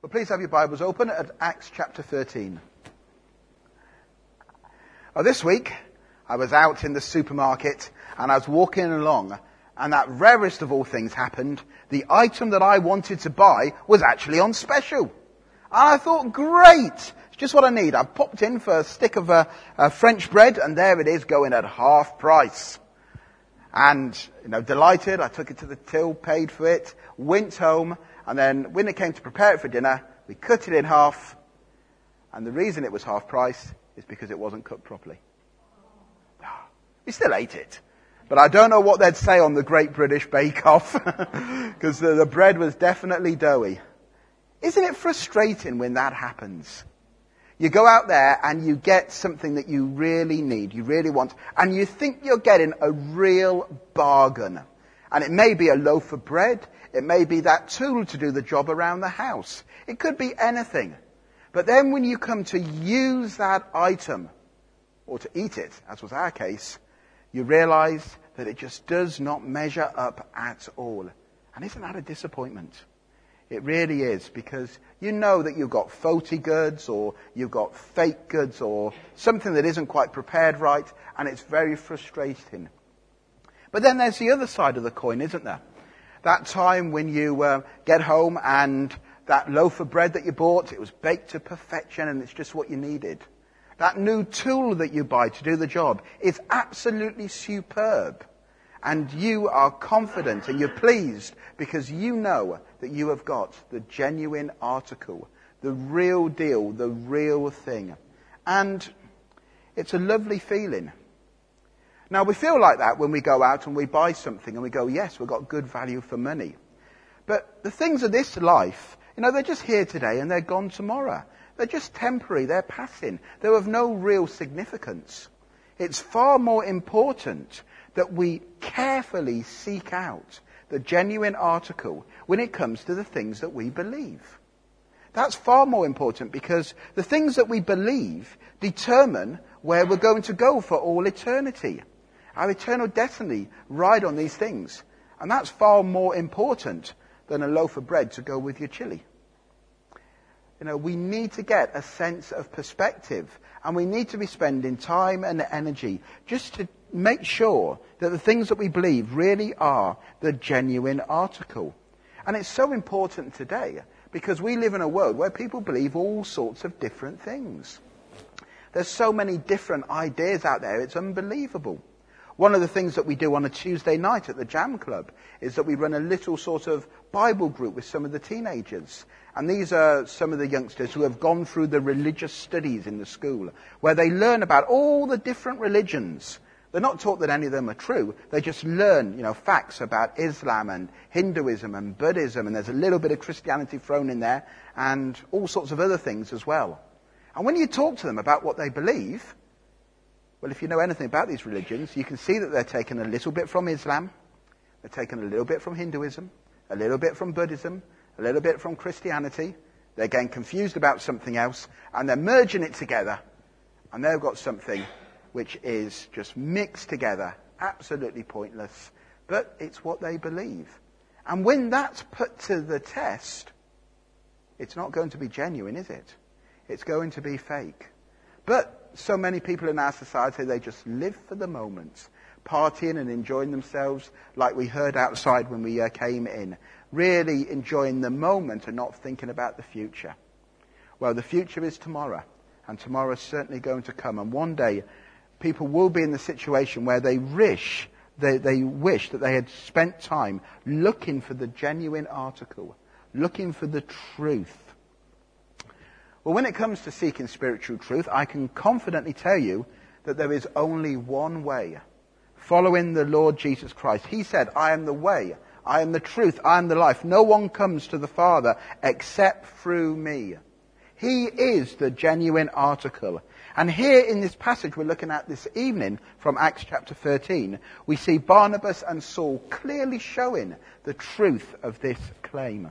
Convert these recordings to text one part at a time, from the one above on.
Well, please have your Bibles open at Acts chapter 13. This week, I was out in the supermarket and I was walking along, and that rarest of all things happened. The item that I wanted to buy was actually on special. And I thought, great, it's just what I need. I popped in for a stick of French bread, and there it is going at half price. And, delighted, I took it to the till, paid for it, went home, and then when it came to prepare it for dinner, we cut it in half. And the reason it was half price is because it wasn't cooked properly. We still ate it. But I don't know what they'd say on the Great British Bake Off, because the bread was definitely doughy. Isn't it frustrating when that happens? You go out there and you get something that you really need, you really want, and you think you're getting a real bargain. And it may be a loaf of bread, it may be that tool to do the job around the house. It could be anything. But then when you come to use that item, or to eat it, as was our case, you realize that it just does not measure up at all. And isn't that a disappointment? It really is, because you know that you've got faulty goods, or you've got fake goods, or something that isn't quite prepared right, and it's very frustrating. But then there's the other side of the coin, isn't there? That time when you get home and that loaf of bread that you bought, it was baked to perfection and it's just what you needed. That new tool that you buy to do the job is absolutely superb. And you are confident and you're pleased because you know that you have got the genuine article, the real deal, the real thing. And it's a lovely feeling. Now, we feel like that when we go out and we buy something and we go, yes, we've got good value for money. But the things of this life, they're just here today and they're gone tomorrow. They're just temporary, they're passing. They're of no real significance. It's far more important that we carefully seek out the genuine article when it comes to the things that we believe. That's far more important because the things that we believe determine where we're going to go for all eternity. Our eternal destiny ride on these things. And that's far more important than a loaf of bread to go with your chili. We need to get a sense of perspective. And we need to be spending time and energy just to make sure that the things that we believe really are the genuine article. And it's so important today because we live in a world where people believe all sorts of different things. There's so many different ideas out there, it's unbelievable. One of the things that we do on a Tuesday night at the Jam Club is that we run a little sort of Bible group with some of the teenagers. And these are some of the youngsters who have gone through the religious studies in the school, where they learn about all the different religions. They're not taught that any of them are true. They just learn, facts about Islam and Hinduism and Buddhism, and there's a little bit of Christianity thrown in there, and all sorts of other things as well. And when you talk to them about what they believe, well, if you know anything about these religions, you can see that they're taken a little bit from Islam, they're taken a little bit from Hinduism, a little bit from Buddhism, a little bit from Christianity. They're getting confused about something else, and they're merging it together, and they've got something which is just mixed together, absolutely pointless, but it's what they believe. And when that's put to the test, it's not going to be genuine, is it? It's going to be fake. But so many people in our society, they just live for the moment, partying and enjoying themselves like we heard outside when we came in, really enjoying the moment and not thinking about the future. Well, the future is tomorrow, and tomorrow is certainly going to come, and one day people will be in the situation where they wish that they had spent time looking for the genuine article, looking for the truth. Well, when it comes to seeking spiritual truth, I can confidently tell you that there is only one way. Following the Lord Jesus Christ. He said, I am the way, I am the truth, I am the life. No one comes to the Father except through me. He is the genuine article. And here in this passage we're looking at this evening from Acts chapter 13, we see Barnabas and Saul clearly showing the truth of this claim.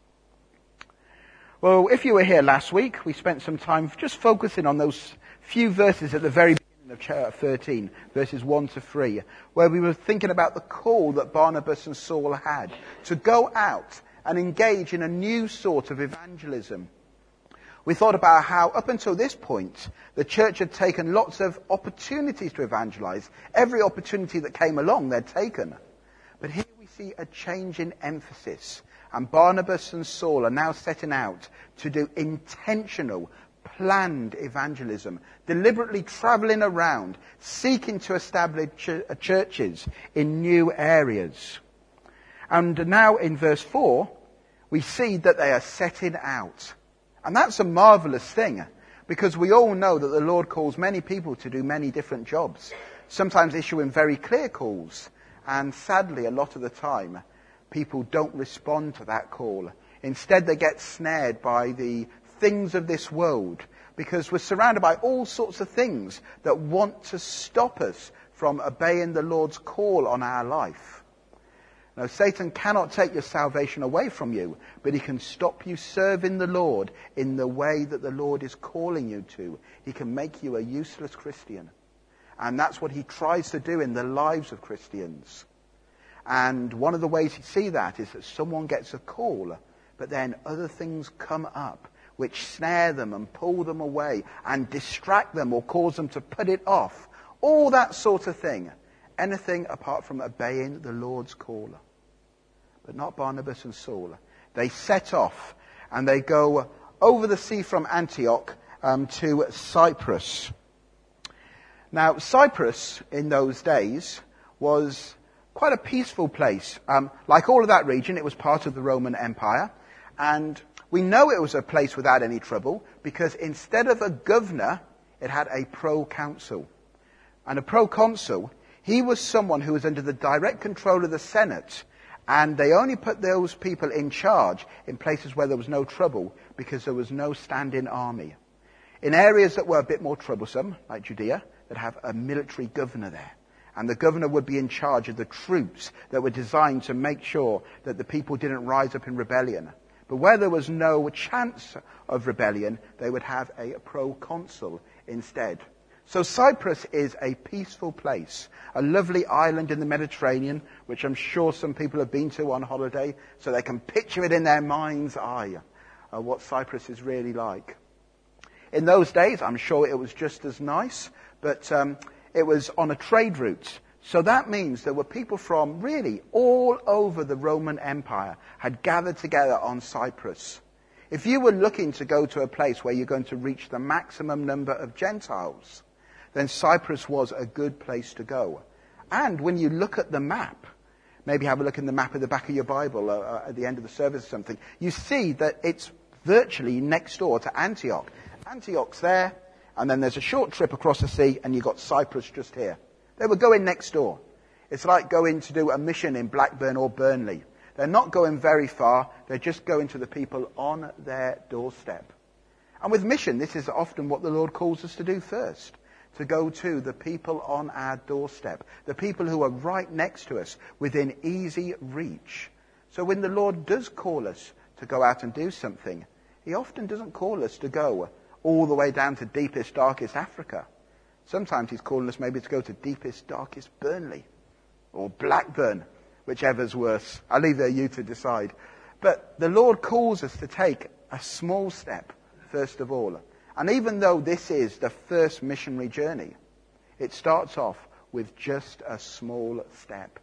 Well, if you were here last week, we spent some time just focusing on those few verses at the very beginning of chapter 13, verses 1 to 3, where we were thinking about the call that Barnabas and Saul had to go out and engage in a new sort of evangelism. We thought about how up until this point, the church had taken lots of opportunities to evangelize. Every opportunity that came along, they'd taken. But here we see a change in emphasis. And Barnabas and Saul are now setting out to do intentional, planned evangelism, deliberately traveling around, seeking to establish churches in new areas. And now in verse 4, we see that they are setting out. And that's a marvelous thing, because we all know that the Lord calls many people to do many different jobs, sometimes issuing very clear calls. And sadly, a lot of the time, people don't respond to that call. Instead, they get snared by the things of this world, because we're surrounded by all sorts of things that want to stop us from obeying the Lord's call on our life. Now, Satan cannot take your salvation away from you, but he can stop you serving the Lord in the way that the Lord is calling you to. He can make you a useless Christian. And that's what he tries to do in the lives of Christians. And one of the ways you see that is that someone gets a call, but then other things come up which snare them and pull them away and distract them or cause them to put it off. All that sort of thing. Anything apart from obeying the Lord's call. But not Barnabas and Saul. They set off and they go over the sea from Antioch to Cyprus. Now, Cyprus in those days was quite a peaceful place. Like all of that region, it was part of the Roman Empire. And we know it was a place without any trouble because instead of a governor, it had a proconsul. And a proconsul, he was someone who was under the direct control of the Senate, and they only put those people in charge in places where there was no trouble because there was no standing army. In areas that were a bit more troublesome, like Judea, they'd have a military governor there. And the governor would be in charge of the troops that were designed to make sure that the people didn't rise up in rebellion. But where there was no chance of rebellion, they would have a proconsul instead. So Cyprus is a peaceful place, a lovely island in the Mediterranean, which I'm sure some people have been to on holiday, so they can picture it in their mind's eye, what Cyprus is really like. In those days, I'm sure it was just as nice, but it was on a trade route. So that means there were people from really all over the Roman Empire had gathered together on Cyprus. If you were looking to go to a place where you're going to reach the maximum number of Gentiles, then Cyprus was a good place to go. And when you look at the map, maybe have a look in the map at the back of your Bible at the end of the service or something, you see that it's virtually next door to Antioch. Antioch's there, and then there's a short trip across the sea, and you've got Cyprus just here. They were going next door. It's like going to do a mission in Blackburn or Burnley. They're not going very far. They're just going to the people on their doorstep. And with mission, this is often what the Lord calls us to do first. To go to the people on our doorstep. The people who are right next to us, within easy reach. So when the Lord does call us to go out and do something, he often doesn't call us to go all the way down to deepest, darkest Africa. Sometimes he's calling us maybe to go to deepest, darkest Burnley. Or Blackburn, whichever's worse. I'll leave you to decide. But the Lord calls us to take a small step, first of all. And even though this is the first missionary journey, it starts off with just a small step.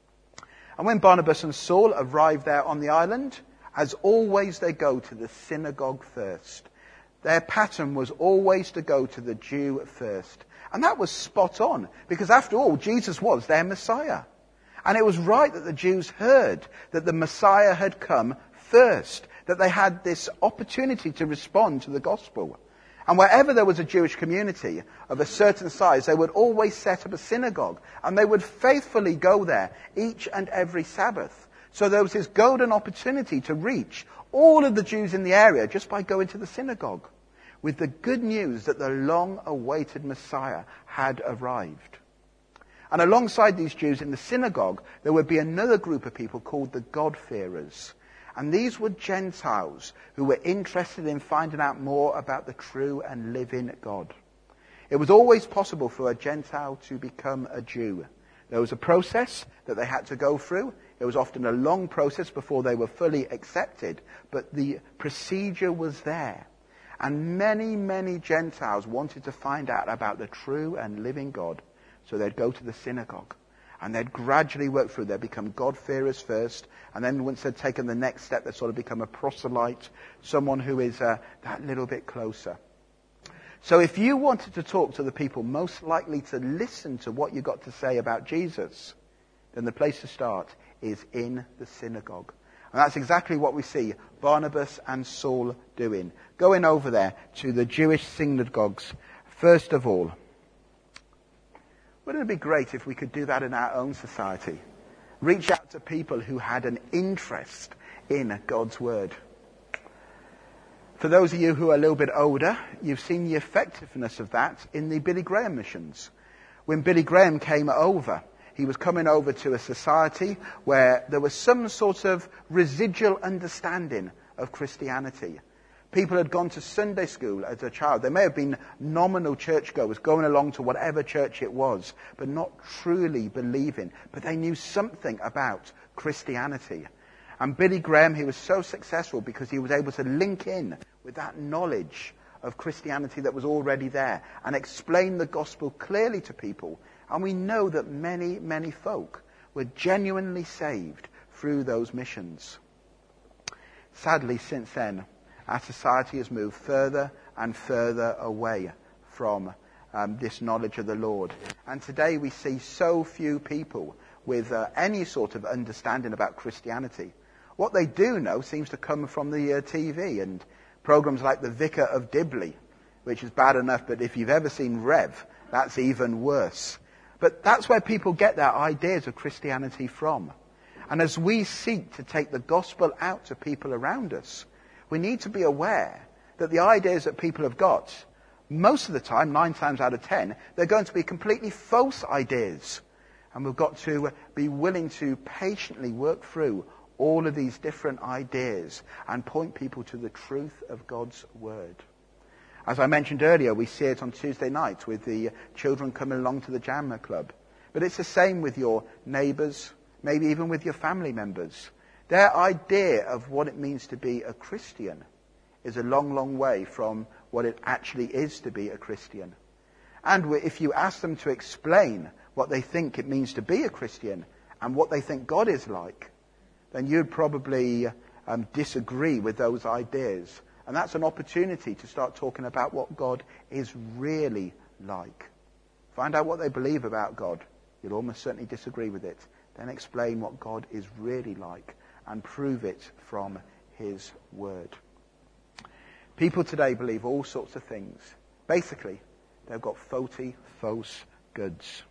And when Barnabas and Saul arrived there on the island, as always they go to the synagogue first. Their pattern was always to go to the Jew first. And that was spot on, because after all, Jesus was their Messiah. And it was right that the Jews heard that the Messiah had come first, that they had this opportunity to respond to the gospel. And wherever there was a Jewish community of a certain size, they would always set up a synagogue, and they would faithfully go there each and every Sabbath. So there was this golden opportunity to reach all of the Jews in the area just by going to the synagogue, with the good news that the long-awaited Messiah had arrived. And alongside these Jews in the synagogue, there would be another group of people called the God-fearers. And these were Gentiles who were interested in finding out more about the true and living God. It was always possible for a Gentile to become a Jew. There was a process that they had to go through. It was often a long process before they were fully accepted, but the procedure was there. And many, many Gentiles wanted to find out about the true and living God. So they'd go to the synagogue. And they'd gradually work through. They'd become God-fearers first. And then once they'd taken the next step, they'd sort of become a proselyte. Someone who is that little bit closer. So if you wanted to talk to the people most likely to listen to what you got to say about Jesus, then the place to start is in the synagogue. And that's exactly what we see Barnabas and Saul doing. Going over there to the Jewish synagogues, first of all. Wouldn't it be great if we could do that in our own society? Reach out to people who had an interest in God's Word. For those of you who are a little bit older, you've seen the effectiveness of that in the Billy Graham missions. When Billy Graham came over, he was coming over to a society where there was some sort of residual understanding of Christianity. People had gone to Sunday school as a child. They may have been nominal churchgoers, going along to whatever church it was, but not truly believing. But they knew something about Christianity. And Billy Graham, he was so successful because he was able to link in with that knowledge of Christianity that was already there and explain the gospel clearly to people. And we know that many, many folk were genuinely saved through those missions. Sadly, since then, our society has moved further and further away from this knowledge of the Lord. And today we see so few people with any sort of understanding about Christianity. What they do know seems to come from the TV and programs like The Vicar of Dibley, which is bad enough, but if you've ever seen Rev, that's even worse. But that's where people get their ideas of Christianity from. And as we seek to take the gospel out to people around us, we need to be aware that the ideas that people have got, most of the time, 9 times out of 10, they're going to be completely false ideas. And we've got to be willing to patiently work through all of these different ideas and point people to the truth of God's Word. As I mentioned earlier, we see it on Tuesday night with the children coming along to the Jammer Club. But it's the same with your neighbours, maybe even with your family members. Their idea of what it means to be a Christian is a long, long way from what it actually is to be a Christian. And if you ask them to explain what they think it means to be a Christian and what they think God is like, then you'd probably disagree with those ideas. And that's an opportunity to start talking about what God is really like. Find out what they believe about God. You'll almost certainly disagree with it. Then explain what God is really like and prove it from His Word. People today believe all sorts of things. Basically, they've got faulty, false goods.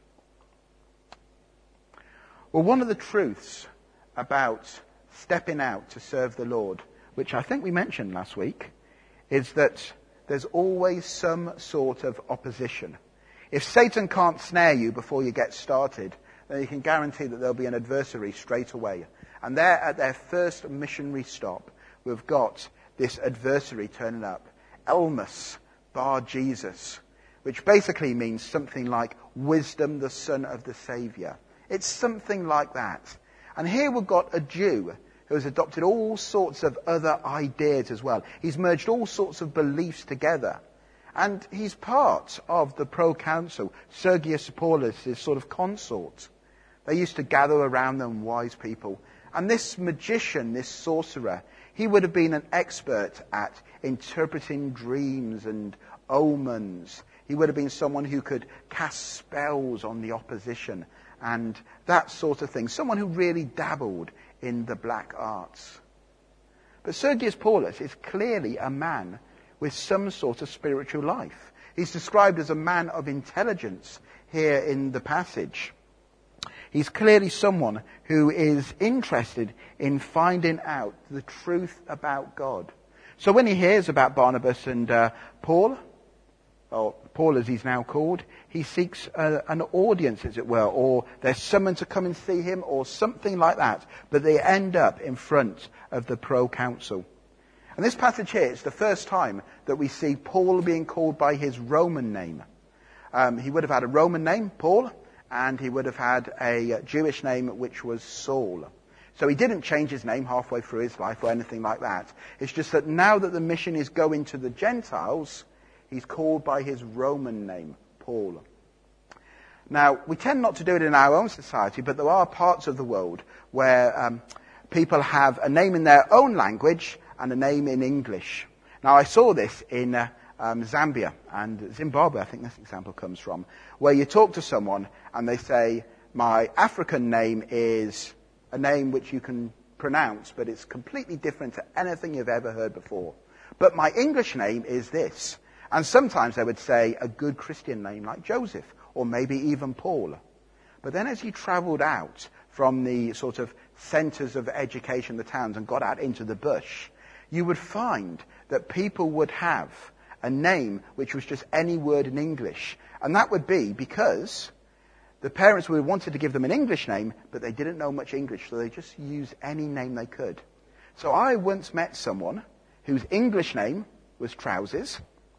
Well, one of the truths about stepping out to serve the Lord, which I think we mentioned last week, is that there's always some sort of opposition. If Satan can't snare you before you get started, then you can guarantee that there'll be an adversary straight away. And there, at their first missionary stop, we've got this adversary turning up. Elmus Bar Jesus, which basically means something like wisdom, the son of the Saviour. It's something like that. And here we've got a Jew who has adopted all sorts of other ideas as well. He's merged all sorts of beliefs together. And he's part of the proconsul, Sergius Paulus, his sort of consort. They used to gather around them, wise people. And this magician, this sorcerer, he would have been an expert at interpreting dreams and omens. He would have been someone who could cast spells on the opposition and that sort of thing. Someone who really dabbled in the black arts. But Sergius Paulus is clearly a man with some sort of spiritual life. He's described as a man of intelligence here in the passage. He's clearly someone who is interested in finding out the truth about God. So when he hears about Barnabas and Paul, or Paul as he's now called, he seeks an audience, as it were, or they're summoned to come and see him, or something like that. But they end up in front of the proconsul. And this passage here is the first time that we see Paul being called by his Roman name. He would have had a Roman name, Paul, and he would have had a Jewish name, which was Saul. So he didn't change his name halfway through his life or anything like that. It's just that now that the mission is going to the Gentiles, he's called by his Roman name, Paul. Now, we tend not to do it in our own society, but there are parts of the world where people have a name in their own language and a name in English. Now, I saw this in Zambia and Zimbabwe, I think this example comes from, where you talk to someone and they say, my African name is a name which you can pronounce, but it's completely different to anything you've ever heard before. But my English name is this. And sometimes they would say a good Christian name like Joseph, or maybe even Paul. But then as you travelled out from the sort of centres of education, the towns, and got out into the bush, you would find that people would have a name which was just any word in English. And that would be because the parents would have wanted to give them an English name, but they didn't know much English, so they just used any name they could. So I once met someone whose English name was Trousers,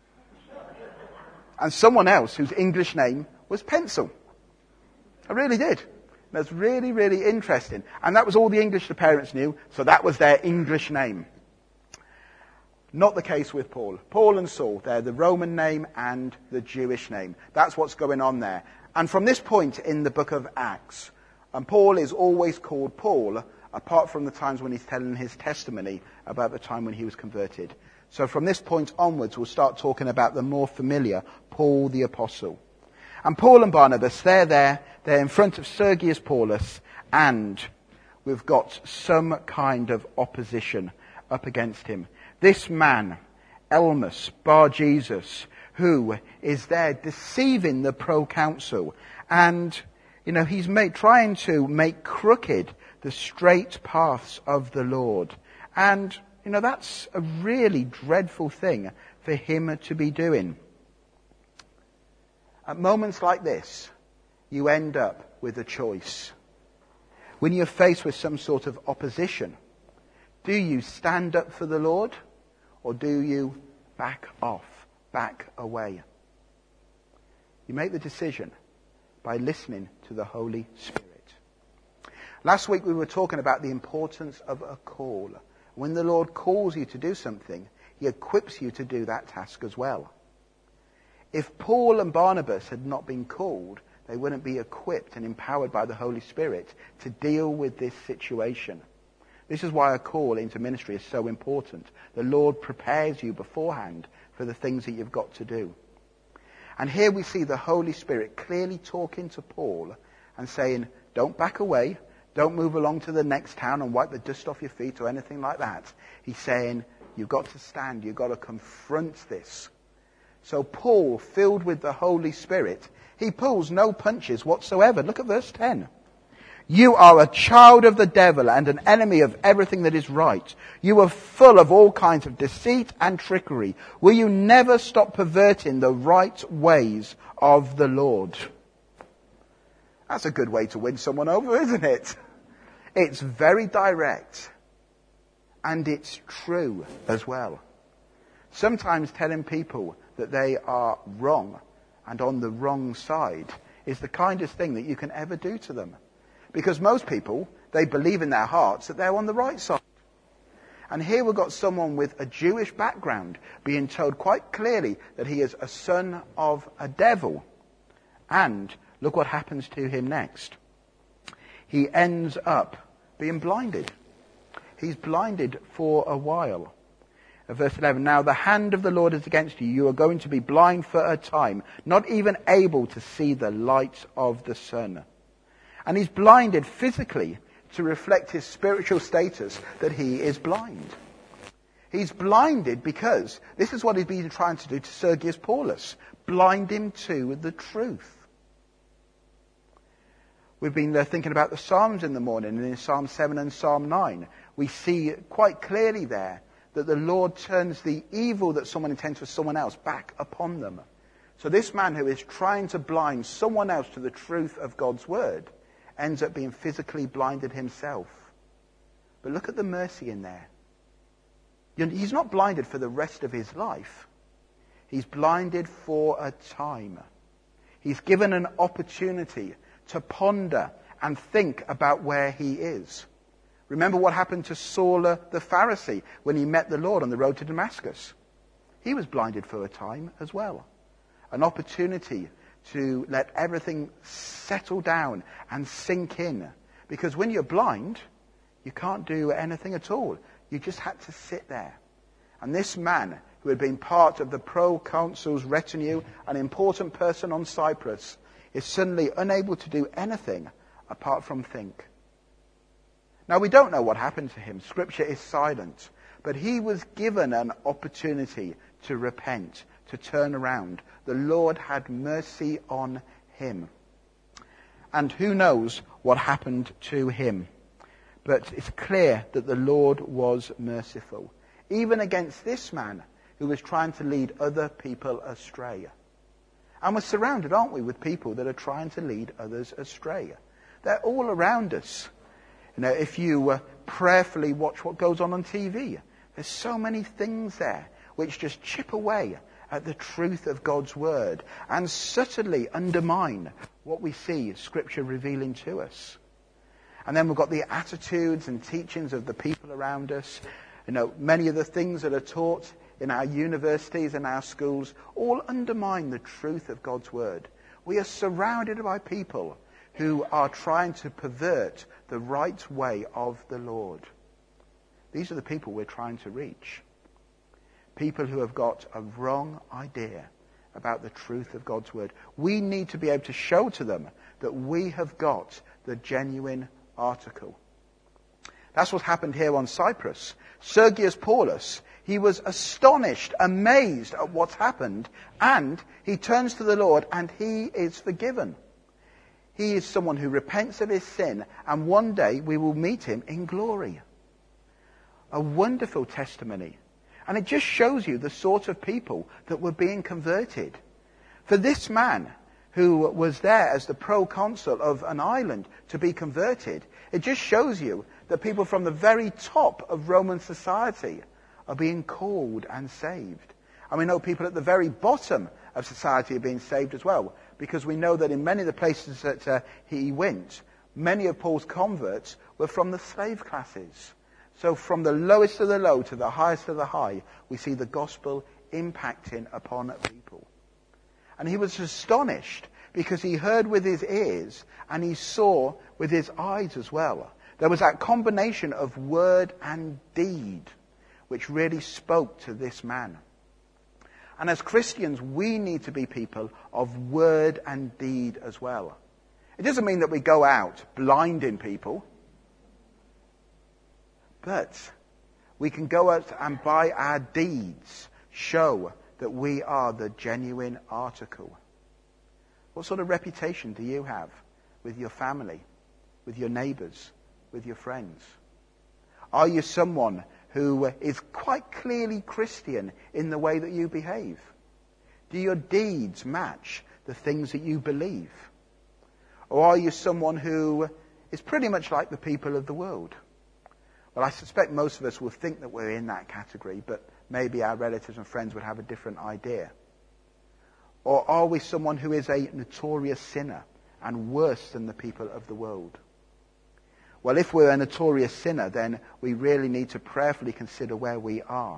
and someone else whose English name was Pencil. I really did. That's really, really interesting. And that was all the English the parents knew, so that was their English name. Not the case with Paul. Paul and Saul, they're the Roman name and the Jewish name. That's what's going on there. And from this point in the book of Acts, Paul is always called Paul, apart from the times when he's telling his testimony about the time when he was converted. So from this point onwards, we'll start talking about the more familiar Paul the Apostle. And Paul and Barnabas, they're in front of Sergius Paulus, and we've got some kind of opposition up against him. This man, Elymas Bar-Jesus, who is there deceiving the proconsul, and he's trying to make crooked the straight paths of the Lord. And that's a really dreadful thing for him to be doing. At moments like this, you end up with a choice. When you're faced with some sort of opposition, do you stand up for the Lord, or do you back off, back away? You make the decision by listening to the Holy Spirit. Last week we were talking about the importance of a call. When the Lord calls you to do something, he equips you to do that task as well. If Paul and Barnabas had not been called, they wouldn't be equipped and empowered by the Holy Spirit to deal with this situation. This is why a call into ministry is so important. The Lord prepares you beforehand for the things that you've got to do. And here we see the Holy Spirit clearly talking to Paul and saying, don't back away, don't move along to the next town and wipe the dust off your feet or anything like that. He's saying, you've got to stand, you've got to confront this. So Paul, filled with the Holy Spirit, he pulls no punches whatsoever. Look at verse 10. You are a child of the devil and an enemy of everything that is right. You are full of all kinds of deceit and trickery. Will you never stop perverting the right ways of the Lord? That's a good way to win someone over, isn't it? It's very direct. And it's true as well. Sometimes telling people that they are wrong and on the wrong side is the kindest thing that you can ever do to them. Because most people, they believe in their hearts that they're on the right side. And here we've got someone with a Jewish background being told quite clearly that he is a son of a devil. And look what happens to him next. He ends up being blinded. He's blinded for a while. Verse 11, now the hand of the Lord is against you. You are going to be blind for a time, not even able to see the light of the sun. And he's blinded physically to reflect his spiritual status that he is blind. He's blinded because this is what he's been trying to do to Sergius Paulus. Blind him to the truth. We've been thinking about the Psalms in the morning, and in Psalm 7 and Psalm 9, we see quite clearly there that the Lord turns the evil that someone intends for someone else back upon them. So this man who is trying to blind someone else to the truth of God's word ends up being physically blinded himself. But look at the mercy in there. He's not blinded for the rest of his life. He's blinded for a time. He's given an opportunity to ponder and think about where he is. Remember what happened to Saul the Pharisee when he met the Lord on the road to Damascus. He was blinded for a time as well. An opportunity to let everything settle down and sink in. Because when you're blind, you can't do anything at all. You just had to sit there. And this man, who had been part of the proconsul's retinue, an important person on Cyprus, is suddenly unable to do anything apart from think. Now, we don't know what happened to him. Scripture is silent. But he was given an opportunity to repent, to turn around. The Lord had mercy on him. And who knows what happened to him. But it's clear that the Lord was merciful, even against this man who was trying to lead other people astray. And we're surrounded, aren't we, with people that are trying to lead others astray. They're all around us. You know, if you prayerfully watch what goes on TV, there's so many things there which just chip away at the truth of God's word and subtly undermine what we see Scripture revealing to us. And then we've got the attitudes and teachings of the people around us. You know, many of the things that are taught in our universities and our schools all undermine the truth of God's word. We are surrounded by people who are trying to pervert the right way of the Lord. These are the people we're trying to reach. People who have got a wrong idea about the truth of God's word. We need to be able to show to them that we have got the genuine article. That's what happened here on Cyprus. Sergius Paulus, he was astonished, amazed at what's happened, and he turns to the Lord and he is forgiven. He is someone who repents of his sin, and one day we will meet him in glory. A wonderful testimony. And it just shows you the sort of people that were being converted. For this man, who was there as the proconsul of an island, to be converted, it just shows you that people from the very top of Roman society are being called and saved. And we know people at the very bottom of society are being saved as well, because we know that in many of the places that he went, many of Paul's converts were from the slave classes. So from the lowest of the low to the highest of the high, we see the gospel impacting upon people. And he was astonished because he heard with his ears and he saw with his eyes as well. There was that combination of word and deed which really spoke to this man. And as Christians, we need to be people of word and deed as well. It doesn't mean that we go out blinding people. But we can go out and by our deeds show that we are the genuine article. What sort of reputation do you have with your family, with your neighbours, with your friends? Are you someone who is quite clearly Christian in the way that you behave? Do your deeds match the things that you believe? Or are you someone who is pretty much like the people of the world? Well, I suspect most of us will think that we're in that category, but maybe our relatives and friends would have a different idea. Or are we someone who is a notorious sinner and worse than the people of the world? Well, if we're a notorious sinner, then we really need to prayerfully consider where we are.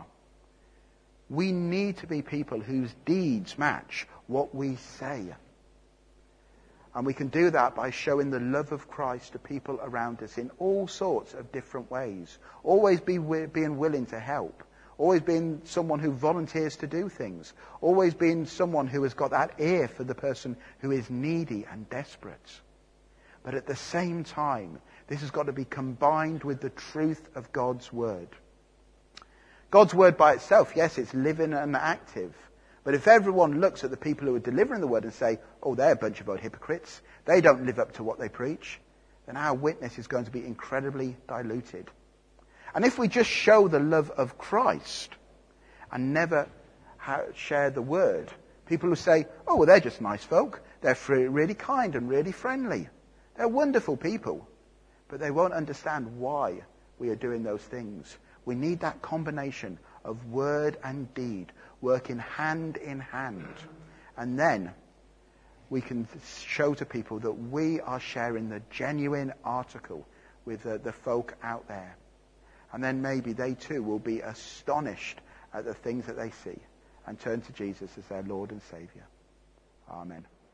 We need to be people whose deeds match what we say. And we can do that by showing the love of Christ to people around us in all sorts of different ways. Always being willing to help. Always being someone who volunteers to do things. Always being someone who has got that ear for the person who is needy and desperate. But at the same time, this has got to be combined with the truth of God's word. God's word by itself, yes, it's living and active. But if everyone looks at the people who are delivering the word and say, oh, they're a bunch of old hypocrites, they don't live up to what they preach, then our witness is going to be incredibly diluted. And if we just show the love of Christ and never share the word, people will say, oh, well, they're just nice folk. They're really kind and really friendly. They're wonderful people. But they won't understand why we are doing those things. We need that combination of word and deed working hand in hand. And then we can show to people that we are sharing the genuine article. with the folk out there. And then maybe they too will be astonished at the things that they see and turn to Jesus as their Lord and Saviour. Amen.